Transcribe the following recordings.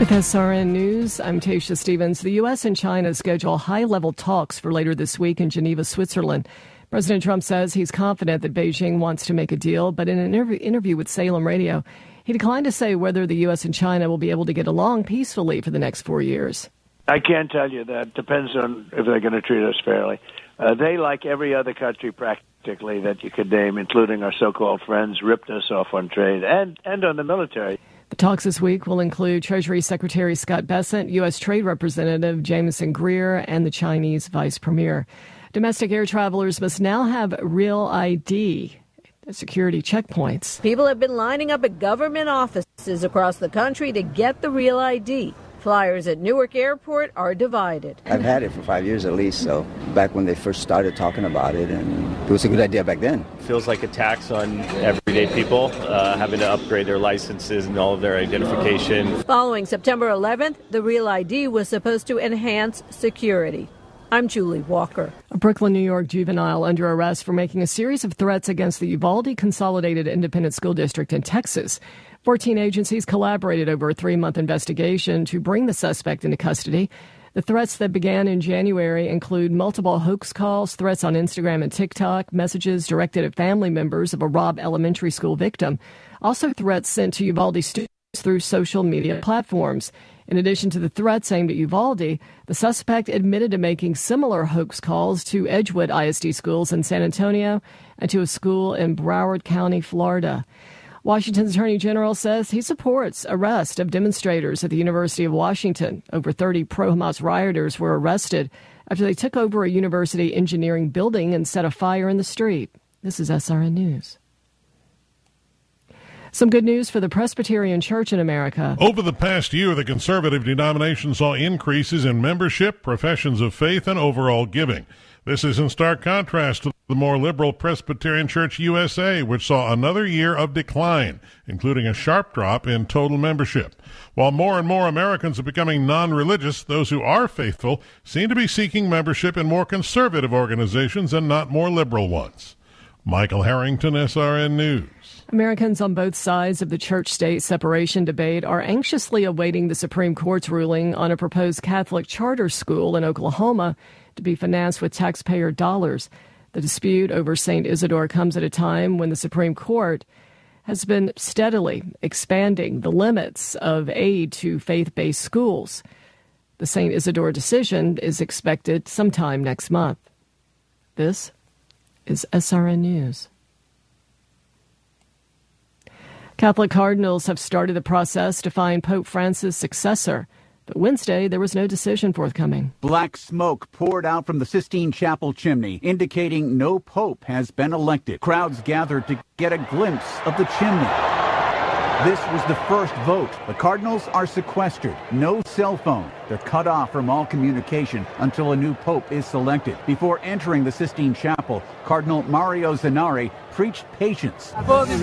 With SRN News, I'm Tasha Stevens. The U.S. and China schedule high-level talks for later this week in Geneva, Switzerland. President Trump says he's confident that Beijing wants to make a deal, but in an interview with Salem Radio, he declined to say whether the U.S. and China will be able to get along peacefully for the next 4 years. I can't tell you that. Depends on if they're going to treat us fairly. They, like every other country practically that you could name, including our so-called friends, ripped us off on trade and on the military. The talks this week will include Treasury Secretary Scott Bessent, U.S. Trade Representative Jameson Greer, and the Chinese Vice Premier. Domestic air travelers must now have real ID at security checkpoints. People have been lining up at government offices across the country to get the real ID. Flyers at Newark Airport are divided. I've had it for 5 years at least, so back when they first started talking about it, and it was a good idea back then. Feels like a tax on everyday people, having to upgrade their licenses and all of their identification. Following September 11th, the Real ID was supposed to enhance security. I'm Julie Walker. A Brooklyn, New York juvenile under arrest for making a series of threats against the Uvalde Consolidated Independent School District in Texas. 14 agencies collaborated over a 3-month investigation to bring the suspect into custody. The threats that began in January include multiple hoax calls, threats on Instagram and TikTok, messages directed at family members of a Robb Elementary School victim, also threats sent to Uvalde students through social media platforms. In addition to the threats aimed at Uvalde, the suspect admitted to making similar hoax calls to Edgewood ISD schools in San Antonio and to a school in Broward County, Florida. Washington's Attorney General says he supports arrest of demonstrators at the University of Washington. Over 30 pro-Hamas rioters were arrested after they took over a university engineering building and set a fire in the street. This is SRN News. Some good news for the Presbyterian Church in America. Over the past year, the conservative denomination saw increases in membership, professions of faith, and overall giving. This is in stark contrast to the more liberal Presbyterian Church USA, which saw another year of decline, including a sharp drop in total membership. While more and more Americans are becoming non-religious, those who are faithful seem to be seeking membership in more conservative organizations and not more liberal ones. Michael Harrington, SRN News. Americans on both sides of the church-state separation debate are anxiously awaiting the Supreme Court's ruling on a proposed Catholic charter school in Oklahoma to be financed with taxpayer dollars. The dispute over St. Isidore comes at a time when the Supreme Court has been steadily expanding the limits of aid to faith-based schools. The St. Isidore decision is expected sometime next month. This is SRN News. Catholic cardinals have started the process to find Pope Francis' successor. But Wednesday, there was no decision forthcoming. Black smoke poured out from the Sistine Chapel chimney, indicating no pope has been elected. Crowds gathered to get a glimpse of the chimney. This was the first vote. The cardinals are sequestered. No cell phone. They're cut off from all communication until a new pope is selected. Before entering the Sistine Chapel, Cardinal Mario Zanari preached patience.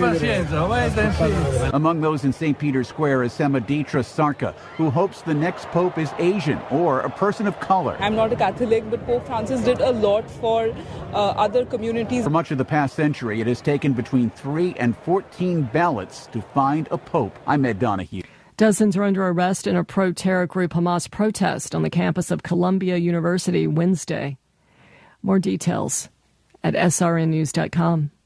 Among those in St. Peter's Square is Samaditra Sarka, who hopes the next pope is Asian or a person of color. I'm not a Catholic, but Pope Francis did a lot for other communities. For much of the past century, it has taken between 3 and 14 ballots to find a pope. I'm Ed Donahue. Dozens are under arrest in a pro-terror group Hamas protest on the campus of Columbia University Wednesday. More details at srnnews.com.